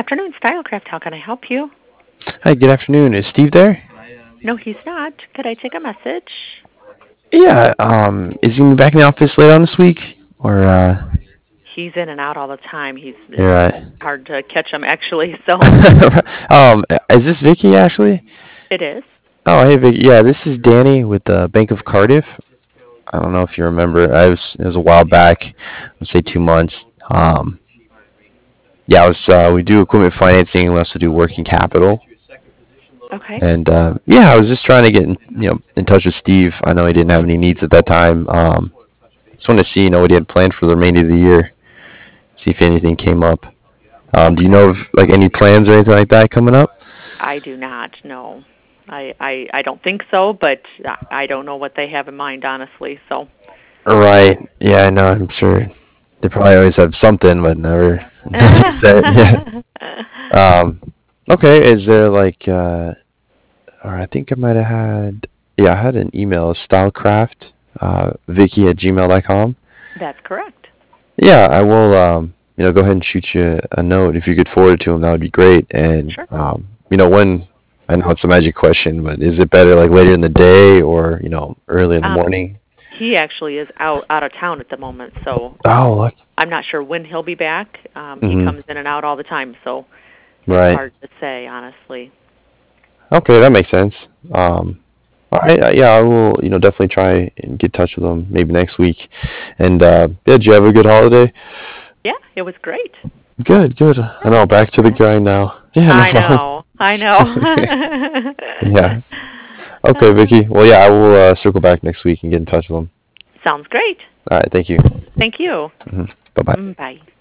afternoon, Stylecraft. How can I help you? Hi, good afternoon. Is Steve there? No, he's not. Could I take a message? Yeah, is he gonna be back in the office later on this week? Or, He's in and out all the time. It's you're right. hard to catch him actually. So Is this Vicky, Ashley? it is. Oh, hey, Vicky. Yeah, this is Danny with the Bank of Cardiff. I don't know if you remember. It was a while back. Let's say 2 months. Yeah, we do equipment financing. We also do working capital. Okay. And yeah, I was just trying to get in touch with Steve. I know he didn't have any needs at that time. Just wanted to see what he had planned for the remainder of the year. See if anything came up. Do you Okay. know of like any plans or anything like that coming up? I do not know. I don't think so, but I don't know what they have in mind, honestly. So Right. Yeah, I know. I'm sure they probably always have something, but never nothing set. Yeah. Um. Okay. Is there like or I think I might have had. Yeah, I had an email, stylecraft, Vicky at gmail.com. That's correct. Yeah, I will. Go ahead and shoot you a note if you could forward it to him. That would be great. And Sure. when I know it's a magic question, but is it better like later in the day or early in the Um, morning? he actually is out of town at the moment, so Oh, look. I'm not sure when he'll be back. He Hmm. comes in and out all the time, so it's Right. hard to say, honestly. Okay, that makes sense. All right. Yeah, I will. Definitely try and get in touch with him maybe next week. And yeah, did you have a good holiday? Yeah, it was great. Good. Good. I know. Back to the grind now. Yeah. No I problem. know. I know. Yeah. Okay, Vicky. Well, yeah, I will circle back next week and get in touch with him. Sounds great. All right. Thank you. Thank you. Bye bye. Bye.